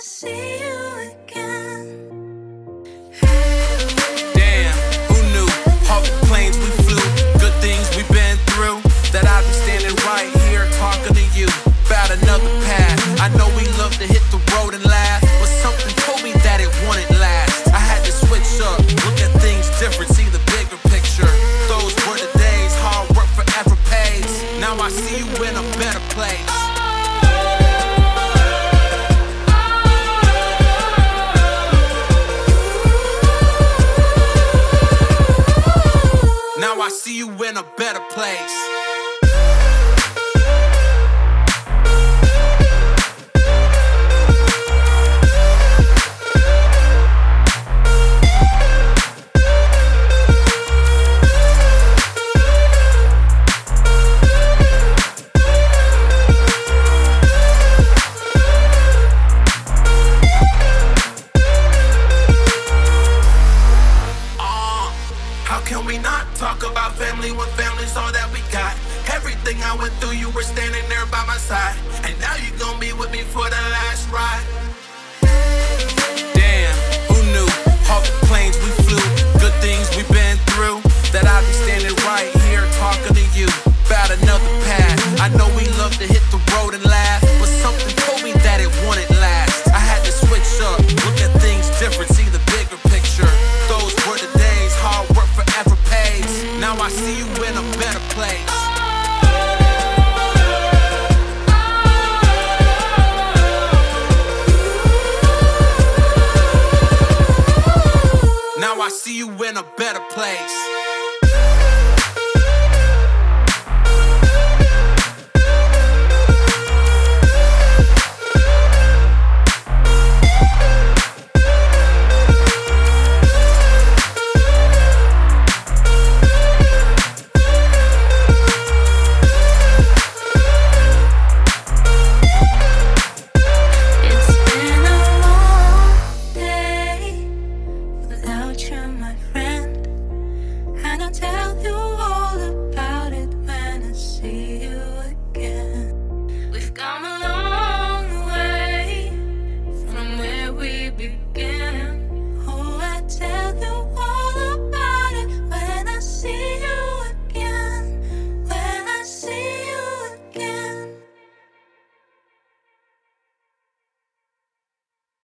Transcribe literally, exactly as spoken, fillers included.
see you again. Damn, who knew? All the planes we flew, good things we've been through, that I'd be standing right here talking to you about another path. I know we love to hit the road and laugh, but something told me that it wouldn't last. I had to switch up, look at things different, see the bigger picture. Those were the days, hard work forever pays. Now I see you in a better place. Now I see you in a better place. How can we not talk about family when family's all that we got? Everything I went through, you were standing there by my side, and now you gon' be with me for the last ride. Damn, who knew? All the planes we flew, good things we've been through, that I'd be standing right here talking to you about another path. I know we love to hit the road and laugh, but something told me that it wouldn't last. I had to switch up, look at things different, see the bigger picture. Those were the days, hard work forever pays. Now I see you in a better place. Now I see you in a better place.